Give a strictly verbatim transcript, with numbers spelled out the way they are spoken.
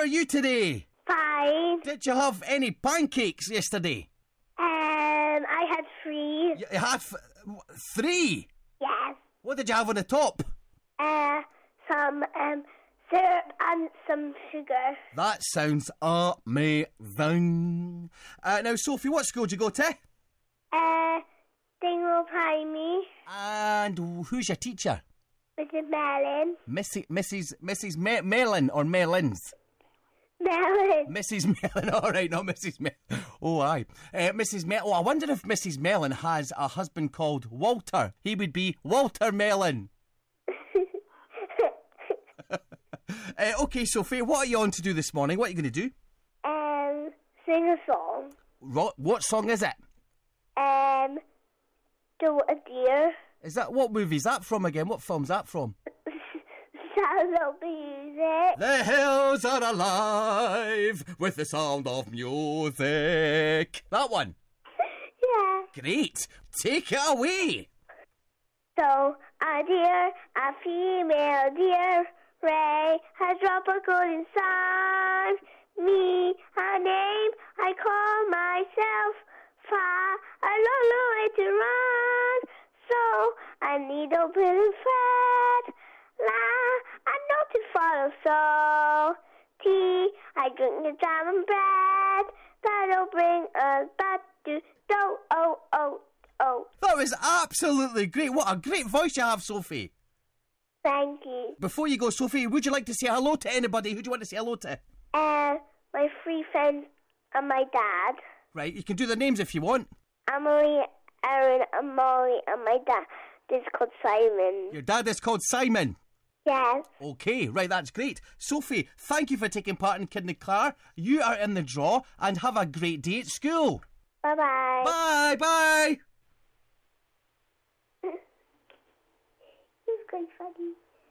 are you today? Fine. Did you have any pancakes yesterday? Um, I had three. You had f- three? Yes. What did you have on the top? Uh, some um syrup and some sugar. That sounds amazing. Uh, now, Sophie, what school did you go to? Uh, Dingwall Primary. And who's your teacher? Missus Mellon. Missy, Missus Missus Me- Mellon or Mellons? Mellon. Missus Mellon, all right, not Missus Mellon. Oh, aye. Uh, Missus Mellon. Oh, I wonder if Missus Mellon has a husband called Walter. He would be Walter Mellon. uh, okay, Sophie, what are you on to do this morning? What are you going to do? Um, sing a song. Ro- what song is it? Um, Do a Deer. Is that, what movie is that from again? What film's that from? Sound of music. The hills are alive with the sound of music. That one. Yeah. Great. Take it away. So, a deer, a female deer, Ray has dropped a golden sun. Me, her name, I call myself, far a long, long way to run. So, I need a bit of thread. La, I know to follow, so tea, I drink the jam and bread. That'll bring us back to do, oh, oh, oh. That was absolutely great. What a great voice you have, Sophie. Thank you. Before you go, Sophie, would you like to say hello to anybody? Who do you want to say hello to? Uh, my three friends and my dad. Right, you can do the names if you want. Emily, Aaron, and Molly, and my dad is called Simon. Your dad is called Simon. Yes. Okay, right, that's great. Sophie, thank you for taking part in Kid in the Car. You are in the draw, and have a great day at school. Bye-bye. Bye, bye. He's quite funny.